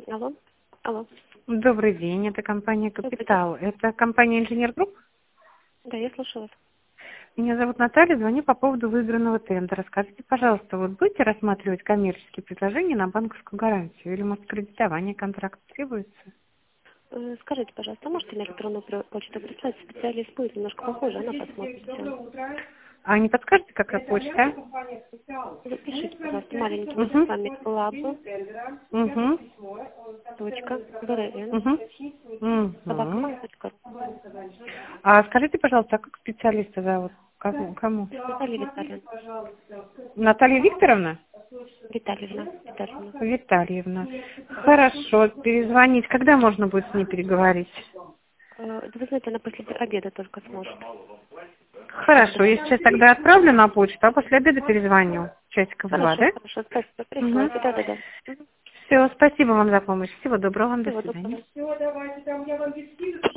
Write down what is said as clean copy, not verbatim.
Алло. Алло. Добрый день, это компания «Капитал». Это компания «Инженер Групп». Да, я слушаю вас. Меня зовут Наталья, звоню по поводу выигранного тендера. Скажите, пожалуйста, вот будете рассматривать коммерческие предложения на банковскую гарантию? Или, может, кредитование контракта требуется? Скажите, пожалуйста, можете на электронную почту прислать? Специалист будет немножко похоже, она посмотрит всё. А не подскажете, какая почта? Запишите, пожалуйста, маленькими Угу. буквами Угу. lab.brn Угу. собакаман.ру. А скажите, пожалуйста, а как специалиста зовут? Кому? Наталья Витальевна. Наталья Викторовна? Витальевна. Витальевна. Хорошо, перезвонить. Когда можно будет с ней переговорить? Да вы знаете, она после обеда только сможет. Хорошо, я сейчас тогда отправлю на почту, а после обеда перезвоню. Часиков два, да? Хорошо, спасибо. Присылайте, да. Все, спасибо вам за помощь. Всего доброго вам, до Всего свидания. доброго.